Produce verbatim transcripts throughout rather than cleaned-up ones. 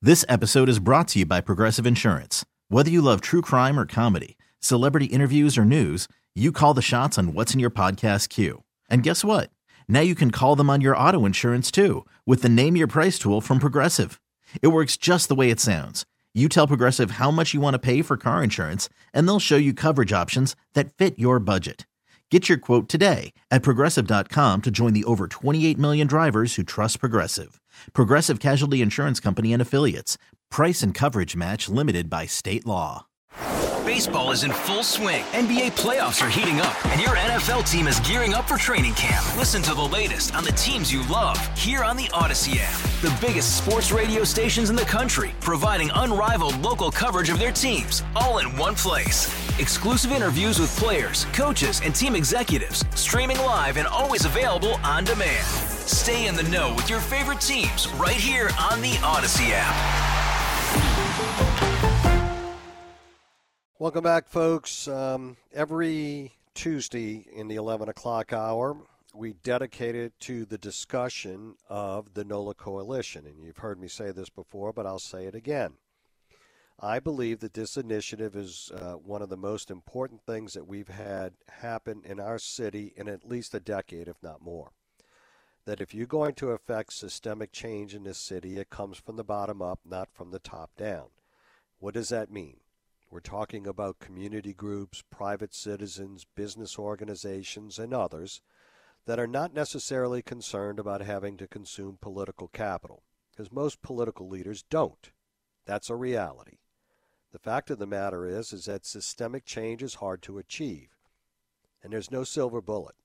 This episode is brought to you by Progressive Insurance. Whether you love true crime or comedy, celebrity interviews or news, you call the shots on what's in your podcast queue. And guess what? Now you can call them on your auto insurance too with the Name Your Price tool from Progressive. It works just the way it sounds. You tell Progressive how much you want to pay for car insurance, and they'll show you coverage options that fit your budget. Get your quote today at Progressive dot com to join the over twenty-eight million drivers who trust Progressive. Progressive Casualty Insurance Company and Affiliates. Price and coverage match limited by state law. Baseball is in full swing. N B A playoffs are heating up, and your N F L team is gearing up for training camp. Listen to the latest on the teams you love here on the Odyssey app. The biggest sports radio stations in the country, providing unrivaled local coverage of their teams, all in one place. Exclusive interviews with players, coaches, and team executives, streaming live and always available on demand. Stay in the know with your favorite teams right here on the Odyssey app. Welcome back, folks. Um, every Tuesday in the eleven o'clock hour, we dedicate it to the discussion of the NOLA Coalition. And you've heard me say this before, but I'll say it again. I believe that this initiative is uh, one of the most important things that we've had happen in our city in at least a decade, if not more. That if you're going to affect systemic change in this city, it comes from the bottom up, not from the top down. What does that mean? We're talking about community groups, private citizens, business organizations, and others that are not necessarily concerned about having to consume political capital, because most political leaders don't. That's a reality. The fact of the matter is, is that systemic change is hard to achieve, and there's no silver bullet.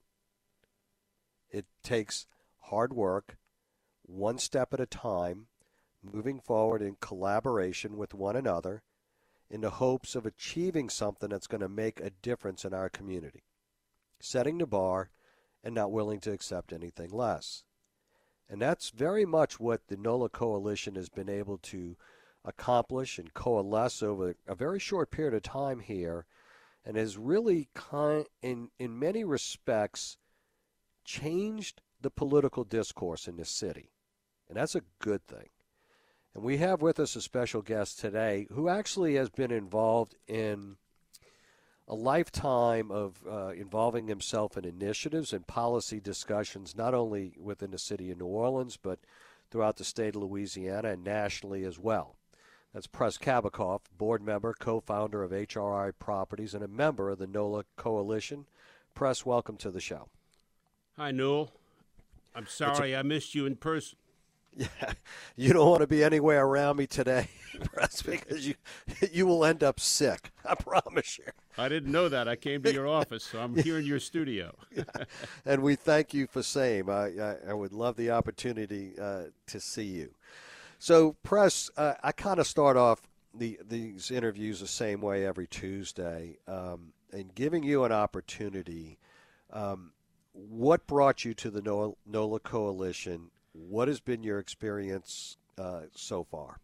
It takes hard work, one step at a time, moving forward in collaboration with one another, in the hopes of achieving something that's going to make a difference in our community, setting the bar and not willing to accept anything less. And that's very much what the NOLA Coalition has been able to accomplish and coalesce over a very short period of time here, and has really, kind, in, in many respects, changed the political discourse in this city. And that's a good thing. And we have with us a special guest today who actually has been involved in a lifetime of uh, involving himself in initiatives and policy discussions, not only within the city of New Orleans, but throughout the state of Louisiana and nationally as well. That's Press Kabakoff, board member, co-founder of H R I Properties, and a member of the NOLA Coalition. Press, welcome to the show. Hi, Newell. I'm sorry a- I missed you in person. Yeah, you don't want to be anywhere around me today, Press, because you you will end up sick. I promise you. I didn't know that. I came to your office, so I'm here in your studio. And we thank you for same. I, I, I would love the opportunity uh, to see you. So, Press, uh, I kind of start off the these interviews the same way every Tuesday, um, and giving you an opportunity. Um, what brought you to the NOLA, NOLA Coalition? What has been your experience uh, so far?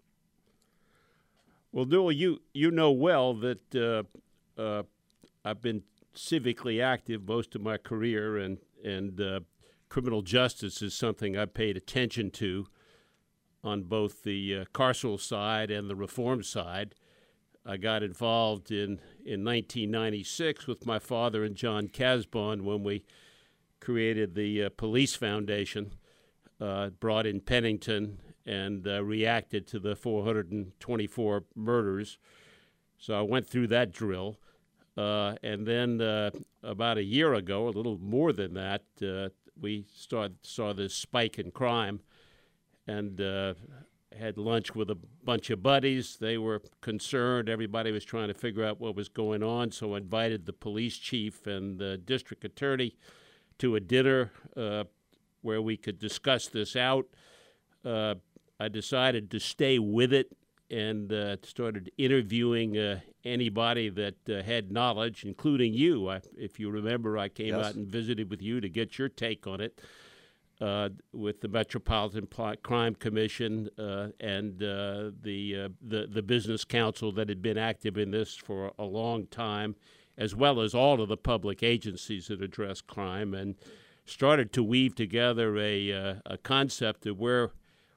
Well, Newell, you, you know well that uh, uh, I've been civically active most of my career, and, and uh, criminal justice is something I paid attention to on both the uh, carceral side and the reform side. I got involved in, in nineteen ninety-six with my father and John Casbon when we created the uh, Police Foundation. Uh, brought in Pennington and uh, reacted to the four hundred twenty-four murders. So I went through that drill. Uh, and then uh, about a year ago, a little more than that, uh, we start, saw this spike in crime, and uh, had lunch with a bunch of buddies. They were concerned. Everybody was trying to figure out what was going on. So I invited the police chief and the district attorney to a dinner uh, where we could discuss this out. Uh, I decided to stay with it and uh, started interviewing uh, anybody that uh, had knowledge, including you. I, if you remember, I came yes. out and visited with you to get your take on it. uh, with the Metropolitan Crime Commission uh, and uh, the, uh, the the Business Council that had been active in this for a long time, as well as all of the public agencies that address crime, and started to weave together a uh, a concept of where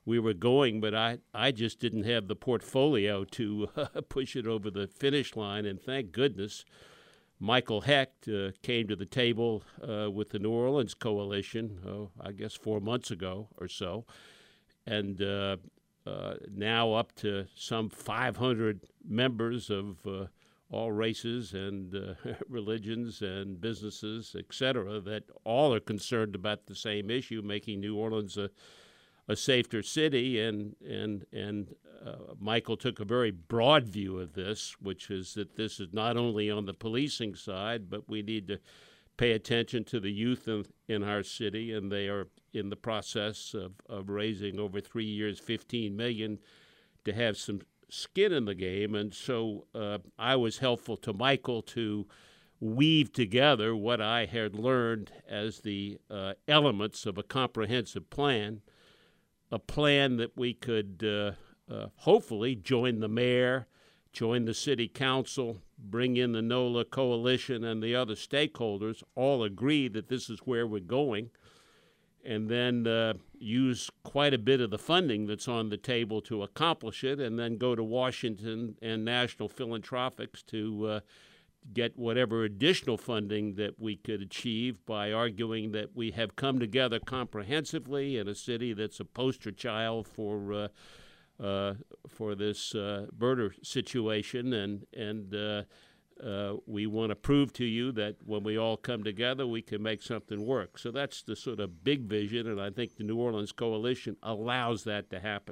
we were going, but I, I just didn't have the portfolio to uh, push it over the finish line. And thank goodness Michael Hecht uh, came to the table uh, with the New Orleans Coalition, oh, I guess four months ago or so, and uh, uh, now up to some five hundred members of uh, all races and uh, religions and businesses, et cetera, that all are concerned about the same issue, making New Orleans a, a safer city. And and and uh, Michael took a very broad view of this, which is that this is not only on the policing side, but we need to pay attention to the youth in, in our city, and they are in the process of, of raising over three years fifteen million dollars to have some skin in the game. And so uh, I was helpful to Michael to weave together what I had learned as the uh, elements of a comprehensive plan, a plan that we could uh, uh, hopefully join the mayor, join the city council, bring in the NOLA coalition and the other stakeholders, all agree that this is where we're going, and then uh, use quite a bit of the funding that's on the table to accomplish it, and then go to Washington and National Philanthropics to uh, get whatever additional funding that we could achieve by arguing that we have come together comprehensively in a city that's a poster child for uh, uh, for this uh, murder situation, and and uh, uh, we want to prove to you that when we all come together, we can make something work. So that's the sort of big vision, and I think the New Orleans Coalition allows that to happen.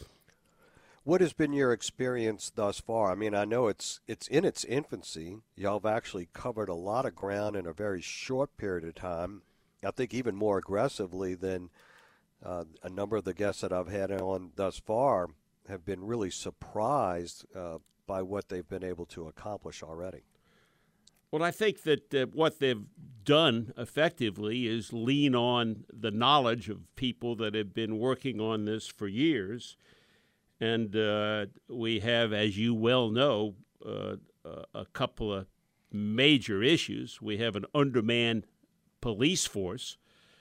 What has been your experience thus far? I mean, I know it's it's in its infancy. Y'all have actually covered a lot of ground in a very short period of time. I think even more aggressively than uh, a number of the guests that I've had on thus far have been really surprised uh, by what they've been able to accomplish already. Well, I think that uh, what they've done effectively is lean on the knowledge of people that have been working on this for years. And uh, we have, as you well know, uh, a couple of major issues. We have an undermanned police force,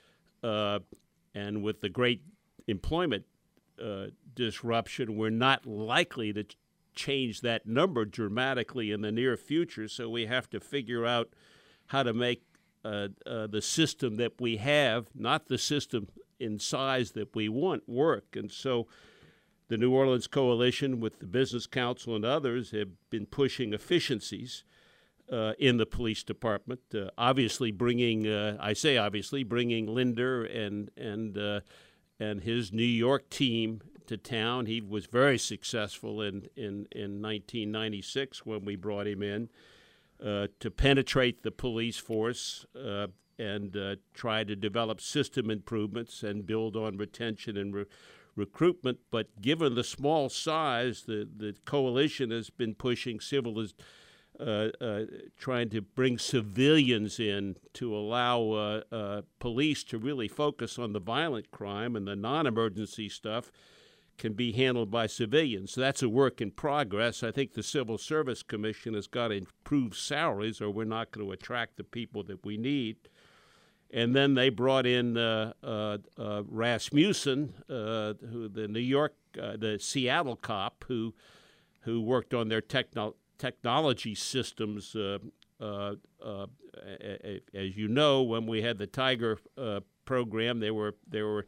uh, and with the great employment uh, disruption, we're not likely to ch- change that number dramatically in the near future. So we have to figure out how to make uh, uh, the system that we have, not the system in size that we want, work. And so the New Orleans Coalition, with the Business Council and others, have been pushing efficiencies uh, in the police department. Uh, obviously, bringing uh, I say obviously bringing Linder and and uh, and his New York team to town. He was very successful in in, in nineteen ninety-six when we brought him in uh, to penetrate the police force uh, and uh, try to develop system improvements and build on retention and re- recruitment. But given the small size, the, the coalition has been pushing civil, uh, uh, trying to bring civilians in to allow uh, uh, police to really focus on the violent crime, and the non-emergency stuff can be handled by civilians. So that's a work in progress. I think the Civil Service Commission has got to improve salaries, or we're not going to attract the people that we need. And then they brought in uh, uh, uh, Rasmussen, uh, who the New York, uh, the Seattle cop, who who worked on their techno- technology systems. Uh, uh, uh, as you know, when we had the Tiger uh, program, there were there were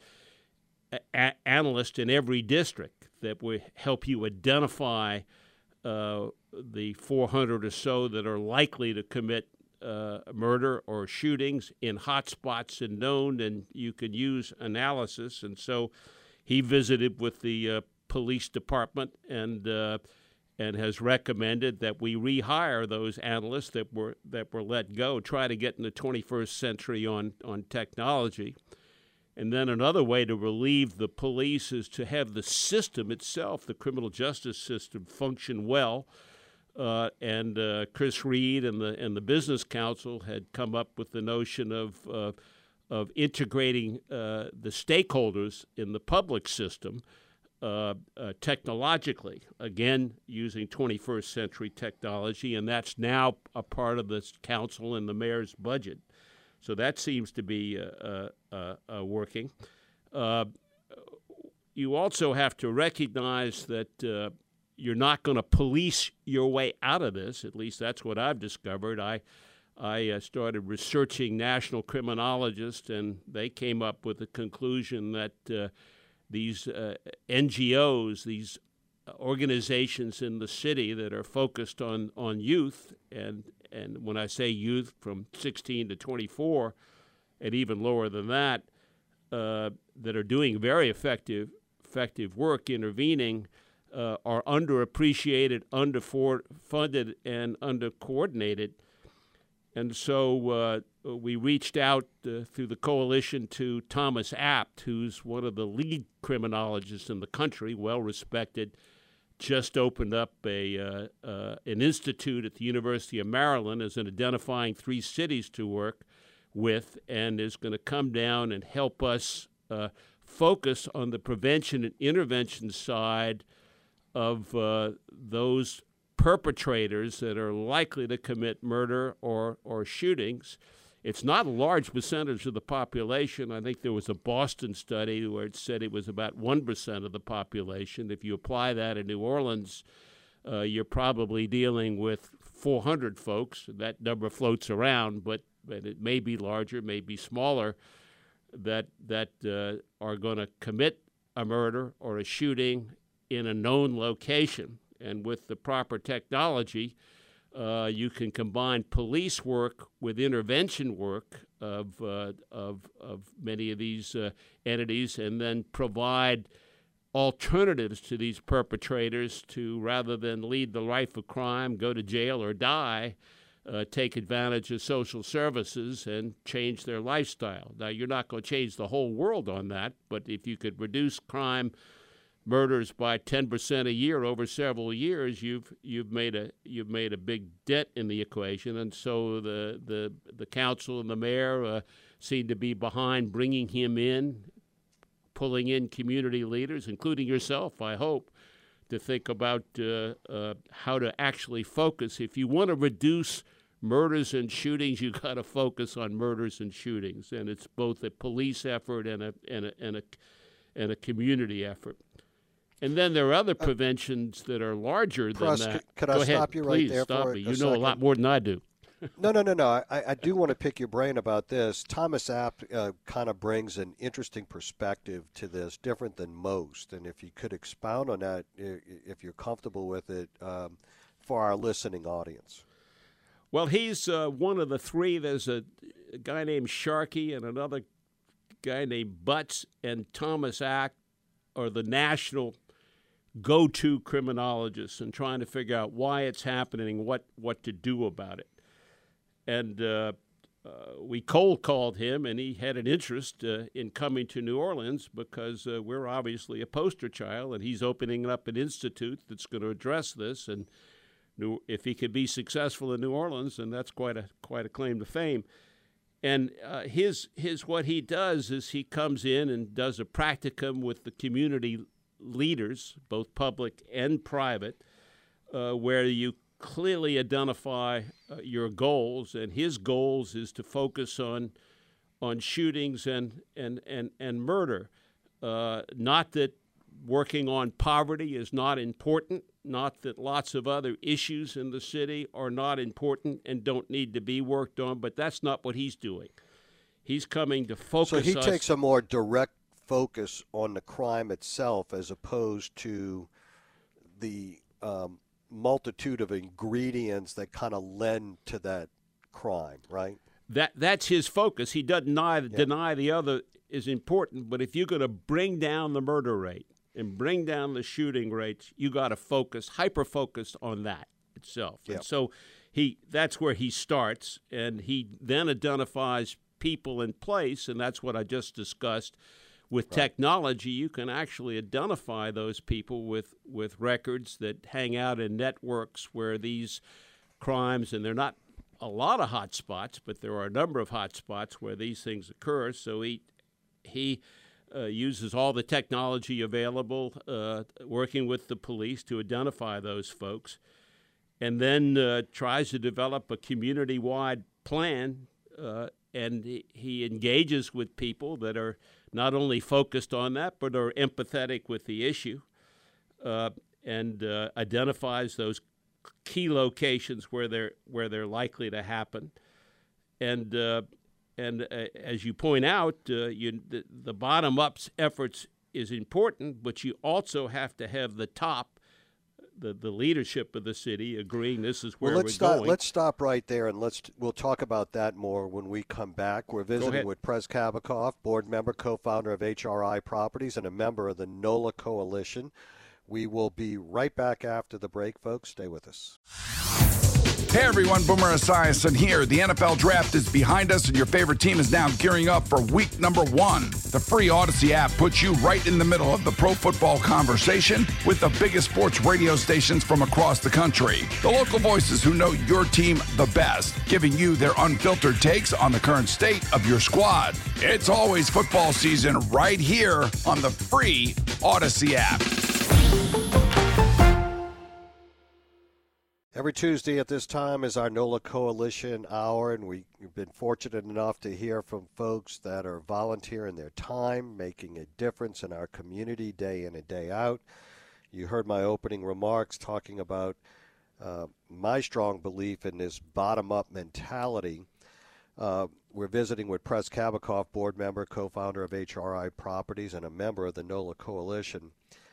a- analysts in every district that would help you identify uh, the four hundred or so that are likely to commit Uh, murder or shootings in hot spots and known, and you could use analysis. And so he visited with the uh, police department and uh, and has recommended that we rehire those analysts that were that were let go, try to get in the twenty-first century on, on technology. And then another way to relieve the police is to have the system itself, the criminal justice system, function well. Uh, and uh, Chris Reed and the and the Business Council had come up with the notion of uh, of integrating uh, the stakeholders in the public system uh, uh, technologically, again using twenty-first century technology, and that's now a part of the council and the mayor's budget. So that seems to be uh, uh, uh, working. Uh, you also have to recognize that uh, you're not going to police your way out of this. At least that's what I've discovered. I I uh, started researching national criminologists, and they came up with the conclusion that uh, these uh, N G Os, these organizations in the city that are focused on, on youth, and, and when I say youth, from sixteen to twenty-four, and even lower than that, uh, that are doing very effective effective work intervening, uh, are underappreciated, underfunded, and undercoordinated. And so uh, we reached out uh, through the coalition to Thomas Abt, who's one of the lead criminologists in the country, well-respected, just opened up a uh, uh, an institute at the University of Maryland as in identifying three cities to work with, and is going to come down and help us uh, focus on the prevention and intervention side of uh, those perpetrators that are likely to commit murder or, or shootings. It's not a large percentage of the population. I think there was a Boston study where it said it was about one percent of the population. If you apply that in New Orleans, uh, you're probably dealing with four hundred folks. That number floats around, but, but it may be larger, may be smaller, that, that uh, are going to commit a murder or a shooting in a known location. And with the proper technology, uh, you can combine police work with intervention work of uh, of, of many of these uh, entities, and then provide alternatives to these perpetrators to, rather than lead the life of crime, go to jail or die, uh, take advantage of social services and change their lifestyle. Now, you're not going to change the whole world on that, but if you could reduce crime, murders by ten percent a year over several years, you've you've made a you've made a big dent in the equation. And so the the the council and the mayor uh, seem to be behind bringing him in, pulling in community leaders, including yourself, I hope, to think about uh, uh, how to actually focus. If you want to reduce murders and shootings, you got to focus on murders and shootings, and it's both a police effort and a and a and a and a community effort. And then there are other preventions that are larger Press, than that. Could, could Go I ahead, stop you right please there stop for me. a You know second? a lot more than I do. No, no, no, no. I, I do want to pick your brain about this. Thomas Abt uh, kind of brings an interesting perspective to this, different than most. And if you could expound on that, if you're comfortable with it, um, for our listening audience. Well, he's uh, one of the three. There's a, a guy named Sharkey and another guy named Butts, and Thomas Abt are the national go-to criminologists and trying to figure out why it's happening, what what to do about it. And uh, uh, we cold called him, and he had an interest uh, in coming to New Orleans because uh, we're obviously a poster child, and he's opening up an institute that's going to address this. And New, if he could be successful in New Orleans, then that's quite a quite a claim to fame. And uh, his his what he does is he comes in and does a practicum with the community leaders, both public and private, uh, where you clearly identify uh, your goals. And his goals is to focus on on shootings and and and and murder. Uh, not that working on poverty is not important. Not that lots of other issues in the city are not important and don't need to be worked on, but that's not what he's doing. He's coming to focus So he us. takes a more direct focus on the crime itself as opposed to the um, multitude of ingredients that kind of lend to that crime, right? That That's his focus. He doesn't deny, Yeah. deny the other is important, but if you're going to bring down the murder rate and bring down the shooting rates, you got to focus, hyper-focus on that itself. Yep. And so he that's where he starts, and he then identifies people in place, and that's what I just discussed. With right. technology, you can actually identify those people with, with records that hang out in networks where these crimes, and they're not a lot of hot spots, but there are a number of hot spots where these things occur. So he he uh, uses all the technology available, uh, working with the police to identify those folks, and then uh, tries to develop a community-wide plan, uh, and he, he engages with people that are not only focused on that, but are empathetic with the issue, uh, and uh, identifies those key locations where they're where they're likely to happen, and uh, and uh, as you point out, uh, you the, the bottom up efforts is important, but you also have to have the top, the the leadership of the city agreeing this is where well, let's we're stop, going. Let's stop right there, and let's we'll talk about that more when we come back. We're visiting with Prez Kavikoff, board member, co-founder of H R I Properties, and a member of the NOLA Coalition. We will be right back after the break, folks. Stay with us. Hey everyone, Boomer Esiason here. The N F L Draft is behind us and your favorite team is now gearing up for week number one. The free Odyssey app puts you right in the middle of the pro football conversation with the biggest sports radio stations from across the country. The local voices who know your team the best, giving you their unfiltered takes on the current state of your squad. It's always football season right here on the free Odyssey app. Every Tuesday at this time is our NOLA Coalition Hour, and we've been fortunate enough to hear from folks that are volunteering their time, making a difference in our community day in and day out. You heard my opening remarks talking about uh, my strong belief in this bottom-up mentality. Uh, we're visiting with Prez Kavikoff, board member, co-founder of H R I Properties, and a member of the NOLA Coalition.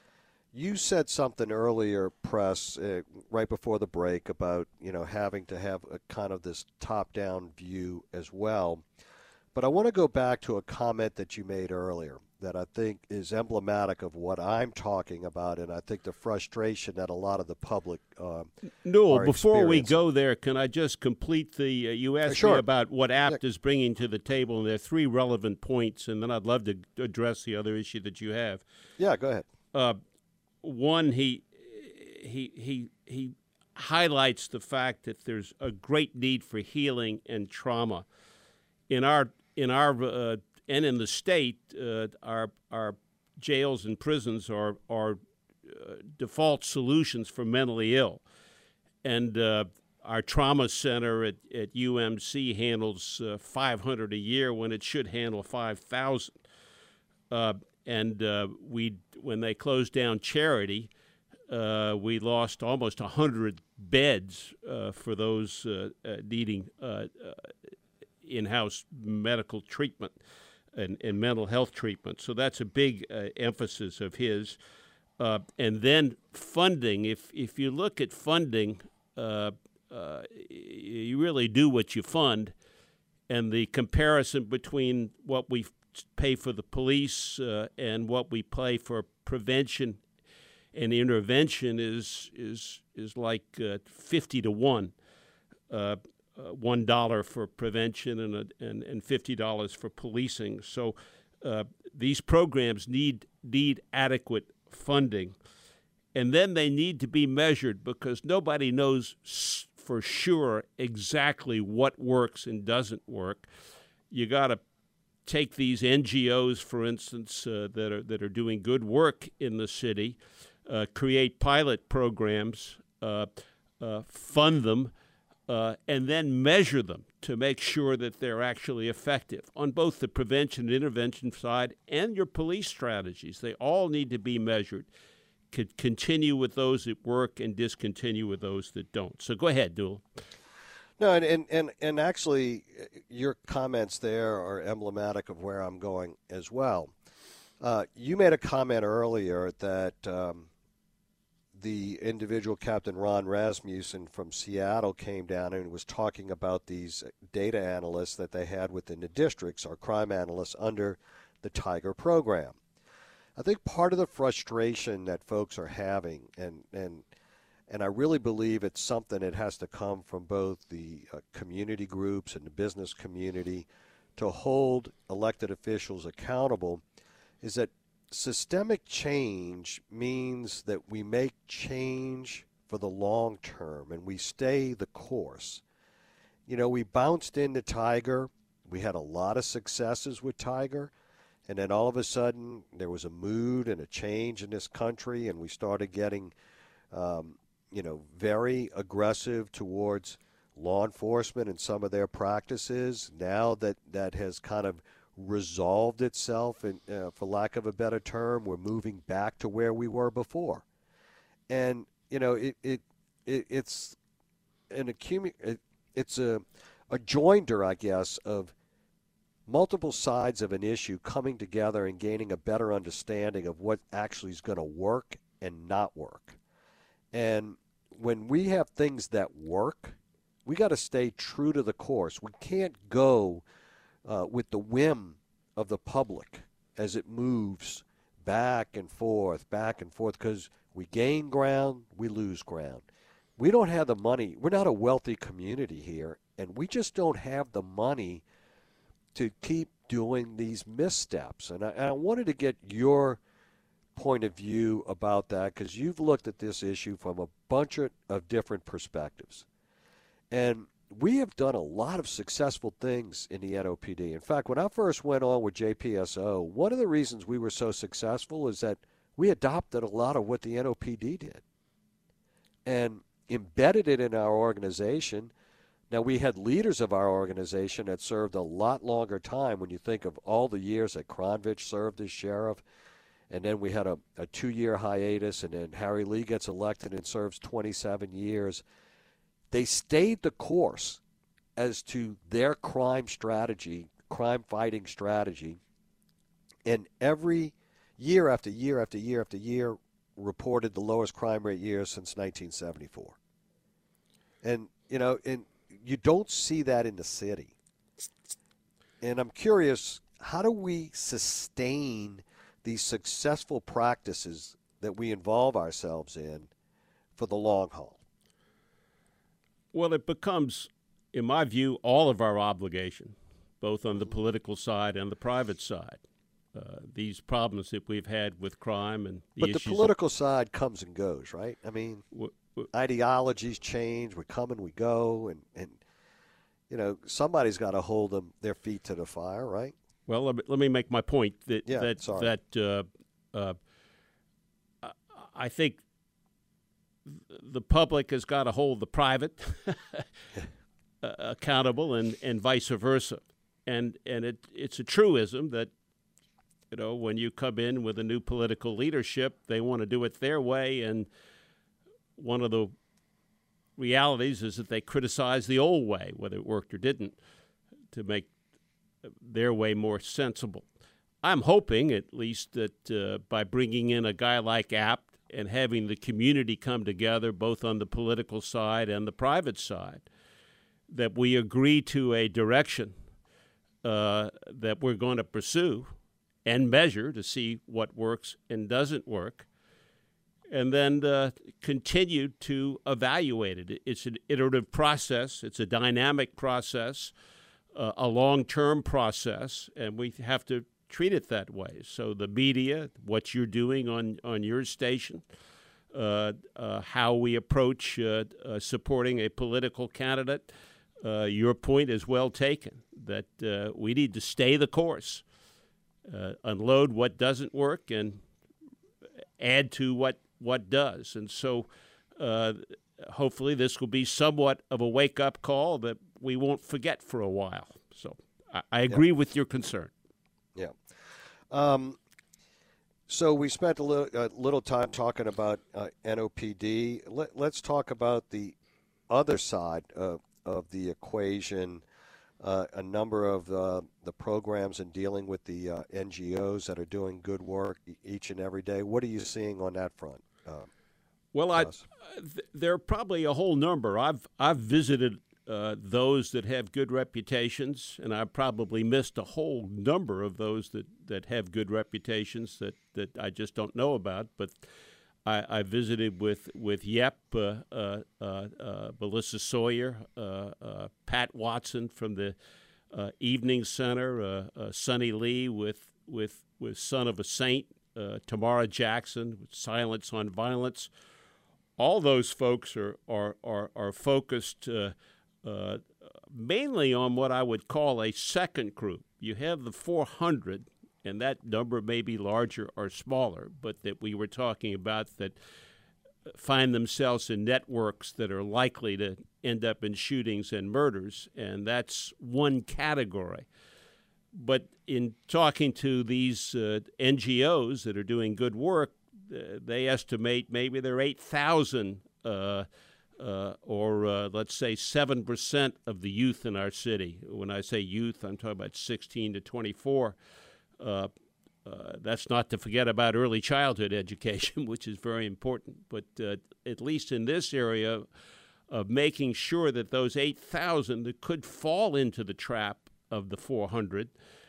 You said something earlier, Press, uh, right before the break about, you know, having to have a kind of this top-down view as well. But I want to go back to a comment that you made earlier that I think is emblematic of what I'm talking about, and I think the frustration that a lot of the public uh, No, are before we go there, can I just complete the, uh, you asked sure. me about what APT Yeah. is bringing to the table, and there are three relevant points, and then I'd love to address the other issue that you have. Yeah, go ahead. Uh, One, he he he he highlights the fact that there's a great need for healing and trauma in our in our uh, and in the state. Uh, our our jails and prisons are are uh, default solutions for mentally ill, and uh, our trauma center at, at U M C handles uh, five hundred a year when it should handle five thousand. Uh, And uh, we, when they closed down Charity, uh, we lost almost one hundred beds uh, for those uh, uh, needing uh, uh, in-house medical treatment and, and mental health treatment. So that's a big uh, emphasis of his. Uh, and then funding. If if you look at funding, uh, uh, you really do what you fund. And the comparison between what we pay for the police uh, and what we pay for prevention and intervention is is is like uh, fifty to one. Uh, uh, one dollar for prevention and a, and and fifty dollars for policing. So uh, these programs need need adequate funding, and then they need to be measured because nobody knows for sure exactly what works and doesn't work. You got to take these N G Os, for instance, uh, that are that are doing good work in the city, uh, create pilot programs, uh, uh, fund them, uh, and then measure them to make sure that they're actually effective on both the prevention and intervention side and your police strategies. They all need to be measured. Could continue with those that work and discontinue with those that don't. So go ahead, Newell. No, and, and, and, and actually, your comments there are emblematic of where I'm going as well. Uh, you made a comment earlier that um, the individual, Captain Ron Rasmussen from Seattle, came down and was talking about these data analysts that they had within the districts, or crime analysts under the Tiger program. I think part of the frustration that folks are having, and and and I really believe it's something that has to come from both the uh, community groups and the business community to hold elected officials accountable, is that systemic change means that we make change for the long term and we stay the course. You know, we bounced into Tiger. We had a lot of successes with Tiger. And then all of a sudden there was a mood and a change in this country, and we started getting, um, you know, very aggressive towards law enforcement and some of their practices. Now that that has kind of resolved itself, and uh, for lack of a better term, we're moving back to where we were before. And you know, it it, it it's an accumu- it, it's a a joinder, I guess, of multiple sides of an issue coming together and gaining a better understanding of what actually is going to work and not work. And when we have things that work, we got to stay true to the course. We can't go uh, with the whim of the public as it moves back and forth, back and forth, because we gain ground, we lose ground. We don't have the money. We're not a wealthy community here, and we just don't have the money to keep doing these missteps. And I, and I wanted to get your point of view about that, because you've looked at this issue from a bunch of, of different perspectives. And we have done a lot of successful things in the N O P D. In fact, when I first went on with J P S O, one of the reasons we were so successful is that we adopted a lot of what the N O P D did and embedded it in our organization. Now, we had leaders of our organization that served a lot longer time when you think of all the years that Kronvich served as sheriff. And then we had a, a two-year hiatus, and then Harry Lee gets elected and serves twenty-seven years. They stayed the course as to their crime strategy, crime-fighting strategy, and every year after year after year after year reported the lowest crime rate years since nineteen seventy-four. And, you know, and you don't see that in the city. And I'm curious, how do we sustain these successful practices that we involve ourselves in for the long haul? Well, it becomes, in my view, all of our obligation, both on the political side and the private side. Uh, these problems that we've had with crime and the but issues. the political side comes and goes, right? I mean, w- w- ideologies change. We come and we go, and, and you know, somebody's got to hold them their feet to the fire, right? Well, let me, let me make my point that Yeah, that sorry. that uh, uh, I think the public has got to hold the private uh, accountable, and, and vice versa. And and it it's a truism that, you know, when you come in with a new political leadership, they want to do it their way, and one of the realities is that they criticize the old way, whether it worked or didn't, to make their way more sensible. I'm hoping, at least, that uh, by bringing in a guy like Apt and having the community come together, both on the political side and the private side, that we agree to a direction uh, that we're going to pursue and measure to see what works and doesn't work, and then uh, continue to evaluate it. It's an iterative process. It's a dynamic process, uh, a long-term process, and we have to treat it that way. So the media, what you're doing on, on your station, uh, uh, how we approach uh, uh, supporting a political candidate, uh, your point is well taken, that uh, we need to stay the course, uh, unload what doesn't work and add to what, what does. And so uh, hopefully this will be somewhat of a wake-up call that we won't forget for a while. So I, I agree yep. with your concern. Yeah. Um, so we spent a little, a little time talking about uh, N O P D. Let, let's talk about the other side of, of the equation, uh, a number of uh, the programs in dealing with the uh, N G Os that are doing good work each and every day. What are you seeing on that front? Uh, well, I, th- there are probably a whole number. I've I've visited Uh, those that have good reputations, and I probably missed a whole number of those that, that have good reputations that, that I just don't know about. But I, I visited with with Yep, uh, uh, uh, uh, Melissa Sawyer, uh, uh, Pat Watson from the uh, Evening Center, uh, uh, Sonny Lee with with with Son of a Saint, uh, Tamara Jackson with Silence on Violence. All those folks are are are, are focused. Uh, Uh, mainly on what I would call a second group. You have the four hundred, and that number may be larger or smaller, but that we were talking about that find themselves in networks that are likely to end up in shootings and murders, and that's one category. but in talking to these uh, N G Os that are doing good work, uh, they estimate maybe there are eight thousand uh, uh, or uh, let's say seven percent of the youth in our city. When I say youth, I'm talking about sixteen to twenty-four. Uh, uh, that's not to forget about early childhood education, which is very important. But uh, at least in this area of making sure that those eight thousand that could fall into the trap of the four hundred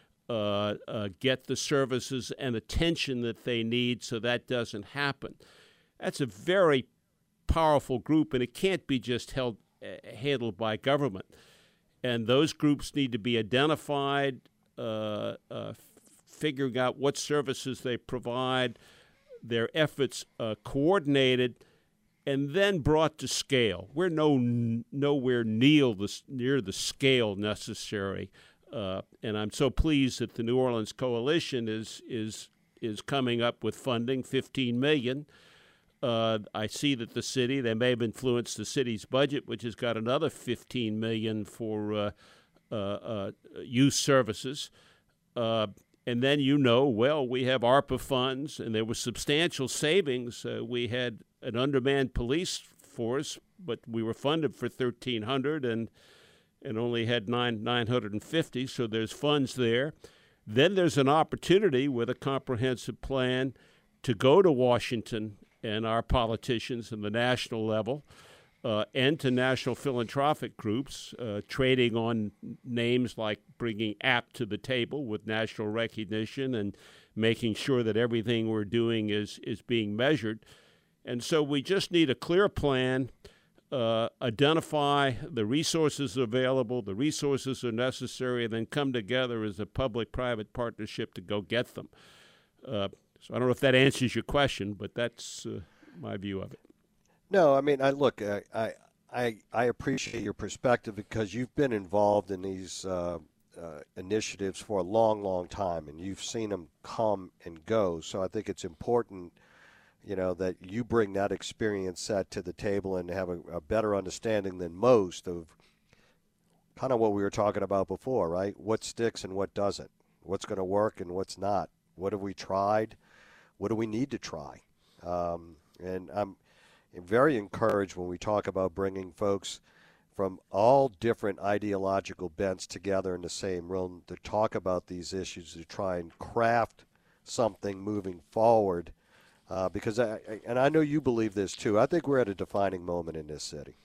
uh, uh, get the services and attention that they need so that doesn't happen. That's a very powerful group, and it can't be just held uh, handled by government. And those groups need to be identified, uh, uh, figuring out what services they provide, their efforts uh, coordinated, and then brought to scale. We're no nowhere near the, near the scale necessary, uh, and I'm so pleased that the New Orleans Coalition is is is coming up with funding, fifteen million dollars. Uh, I see that the city, they may have influenced the city's budget, which has got another fifteen million dollars for uh, uh, uh, youth services. Uh, And then, you know, well, we have ARPA funds, and there were substantial savings. Uh, we had an undermanned police force, but we were funded for thirteen hundred and and only had nine nine hundred fifty. So there's funds there. Then there's an opportunity with a comprehensive plan to go to Washington and our politicians in the national level uh, and to national philanthropic groups, uh, trading on names like bringing A P T to the table with national recognition and making sure that everything we're doing is, is being measured. And so we just need a clear plan, uh, identify the resources available, the resources are necessary, and then come together as a public-private partnership to go get them. Uh, so I don't know if that answers your question, but that's uh, my view of it. No, I mean, I look, I, I, I appreciate your perspective because you've been involved in these uh, uh, initiatives for a long, long time, and you've seen them come and go. So I think it's important, you know, that you bring that experience set to the table and have a, a better understanding than most of kind of what we were talking about before, right? What sticks and what doesn't, what's going to work and what's not. What have we tried? What do we need to try? Um, and I'm very encouraged when we talk about bringing folks from all different ideological bents together in the same room to talk about these issues, to try and craft something moving forward. Uh, because, I, and I know you believe this too, I think we're at a defining moment in this city.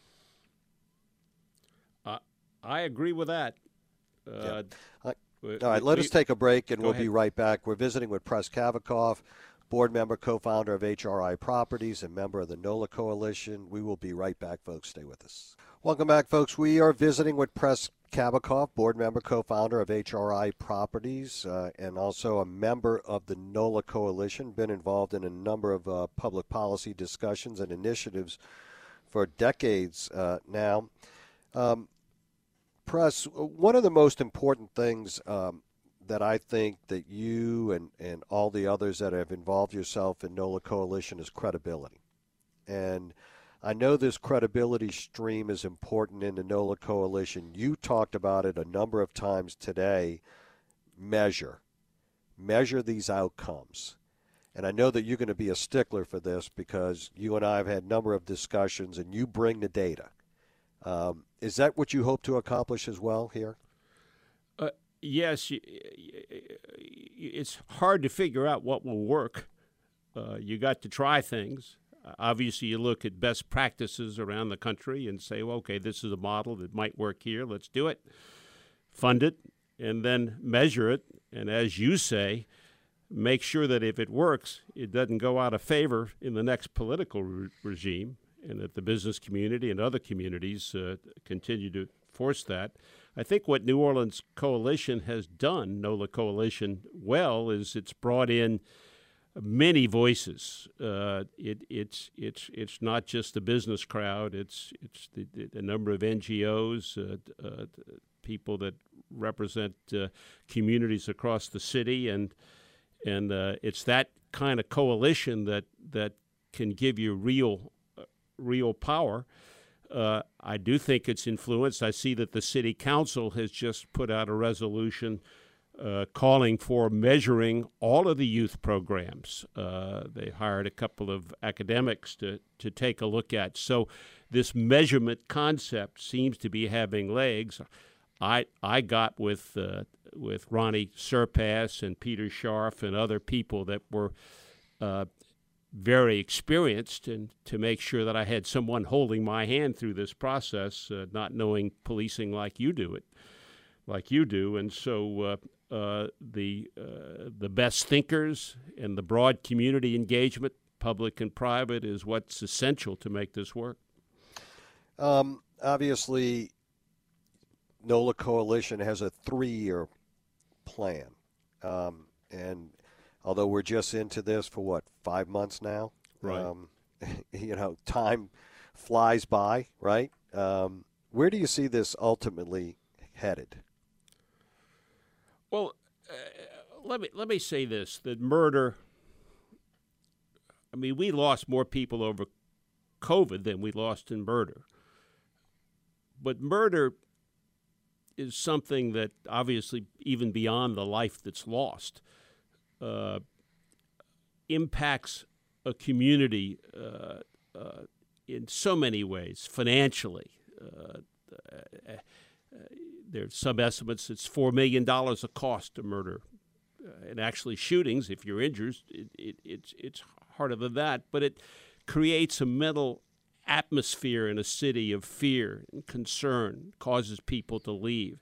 Uh, I agree with that. Uh, yeah. I, we, all right, let we, us take a break, and we'll ahead. be right back. We're visiting with Press Kavikoff, board member, co-founder of H R I Properties, and member of the NOLA Coalition. We will be right back, folks. Stay with us. Welcome back, folks. We are visiting with Press Kavikoff, board member, co-founder of H R I Properties, uh, and also a member of the NOLA Coalition, been involved in a number of uh, public policy discussions and initiatives for decades uh, now. Um, Press, one of the most important things um, that I think that you and, and all the others that have involved yourself in NOLA Coalition is credibility. And I know this credibility stream is important in the NOLA Coalition. You talked about it a number of times today. Measure. Measure these outcomes. And I know that you're going to be a stickler for this because you and I have had a number of discussions and you bring the data. Um, is that what you hope to accomplish as well here? Uh, yes. It's hard to figure out what will work. Uh, you got to try things. Obviously, you look at best practices around the country and say, well, okay, this is a model that might work here. Let's do it. Fund it, and then measure it. And as you say, make sure that if it works, it doesn't go out of favor in the next political re- regime, and that the business community and other communities uh, continue to force that. I think what New Orleans Coalition has done, NOLA Coalition, well, is it's brought in many voices. Uh, it, it's it's it's not just the business crowd. It's it's the, the number of N G Os, uh, uh, people that represent uh, communities across the city, and and uh, it's that kind of coalition that that can give you real uh, real power. Uh, I do think it's influenced. I see that the city council has just put out a resolution uh, calling for measuring all of the youth programs. Uh, they hired a couple of academics to, to take a look at. So this measurement concept seems to be having legs. I I got with uh, with Ronnie Surpass and Peter Scharf and other people that were uh, very experienced, and to make sure that I had someone holding my hand through this process, uh, not knowing policing like you do it, like you do, and so uh, uh, the uh, the best thinkers and the broad community engagement, public and private, is what's essential to make this work. Um, obviously, NOLA Coalition has a three-year plan, um, and although we're just into this for, what, five months now? Right. Um, you know, time flies by, right? Um, where do you see this ultimately headed? Well, uh, let me let me say this, that murder, I mean, we lost more people over COVID than we lost in murder. But murder is something that obviously, even beyond the life that's lost, uh, impacts a community uh, uh, in so many ways, financially. Uh, uh, uh, there's some estimates it's four million dollars a cost to murder. Uh, and actually shootings, if you're injured, it, it, it's, it's harder than that. But it creates a mental atmosphere in a city of fear and concern, causes people to leave.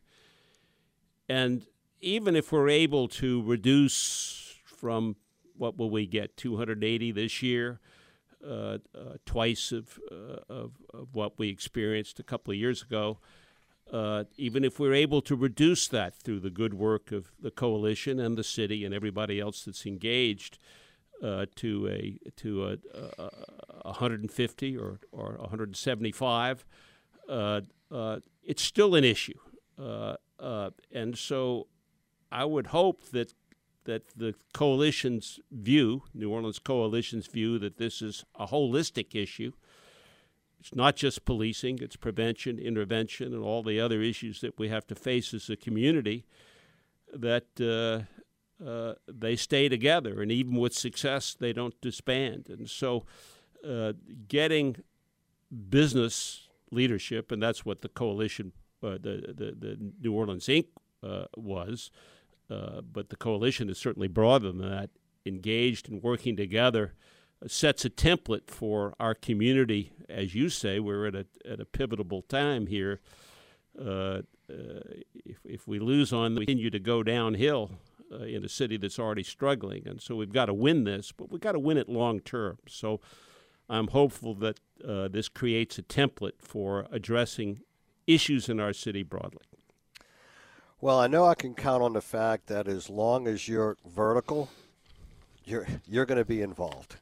And even if we're able to reduce from, what will we get, two hundred eighty this year, uh, uh, twice of, uh, of of what we experienced a couple of years ago, uh, even if we're able to reduce that through the good work of the coalition and the city and everybody else that's engaged, uh, to a to a, a, a one hundred fifty or or one hundred seventy-five, uh, uh, it's still an issue, uh, uh, and so I would hope that. that the coalition's view, New Orleans Coalition's view, that this is a holistic issue. It's not just policing, it's prevention, intervention, and all the other issues that we have to face as a community, that uh, uh, they stay together, and even with success, they don't disband. And so uh, getting business leadership, and that's what the coalition, uh, the, the, the New Orleans Incorporated uh, was, Uh, but the coalition is certainly broader than that, engaged and working together, uh, sets a template for our community. As you say, we're at a at a pivotal time here. Uh, uh, if, if we lose on, we continue to go downhill uh, in a city that's already struggling. And so we've got to win this, but we've got to win it long term. So I'm hopeful that uh, this creates a template for addressing issues in our city broadly. Well, I know I can count on the fact that as long as you're vertical, you're you're going to be involved.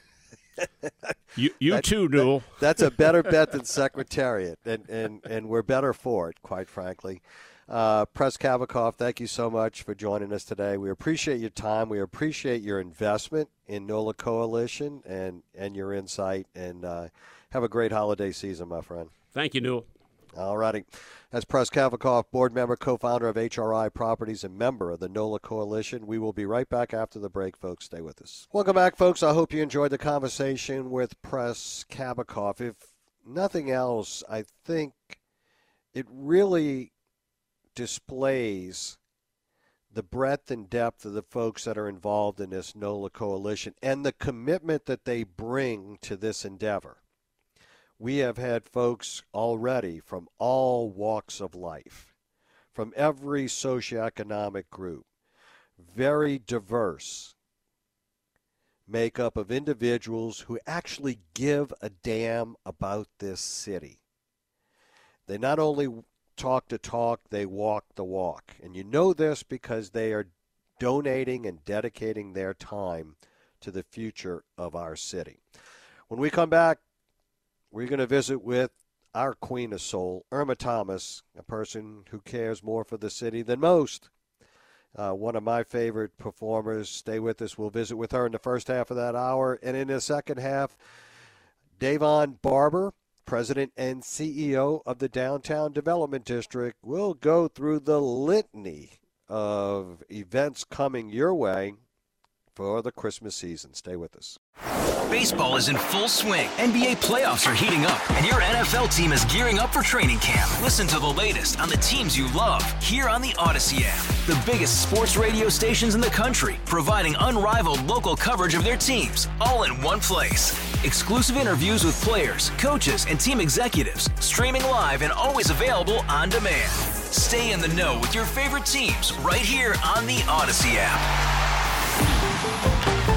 you you that, too, Newell. That, that's a better bet than Secretariat, and, and, and we're better for it, quite frankly. Uh, Press Kavikoff, thank you so much for joining us today. We appreciate your time. We appreciate your investment in NOLA Coalition and, and your insight, and uh, have a great holiday season, my friend. Thank you, Newell. All righty. That's Press Kavikoff, board member, co-founder of H R I Properties, and member of the NOLA Coalition. We will be right back after the break, folks. Stay with us. Welcome back, folks. I hope you enjoyed the conversation with Press Kavikoff. If nothing else, I think it really displays the breadth and depth of the folks that are involved in this NOLA Coalition and the commitment that they bring to this endeavor. We have had folks already from all walks of life, from every socioeconomic group, very diverse makeup of individuals who actually give a damn about this city. They not only talk the talk, they walk the walk. And you know this because they are donating and dedicating their time to the future of our city. When we come back, we're going to visit with our Queen of Soul, Irma Thomas, a person who cares more for the city than most. Uh, one of my favorite performers. Stay with us. We'll visit with her in the first half of that hour. And in the second half, Davon Barber, President and C E O of the Downtown Development District, will go through the litany of events coming your way for the Christmas season. Stay with us. Baseball is in full swing. N B A playoffs are heating up, and your N F L team is gearing up for training camp. Listen to the latest on the teams you love here on the Odyssey app. The biggest sports radio stations in the country, providing unrivaled local coverage of their teams, all in one place. Exclusive interviews with players, coaches, and team executives, streaming live and always available on demand. Stay in the know with your favorite teams right here on the Odyssey app.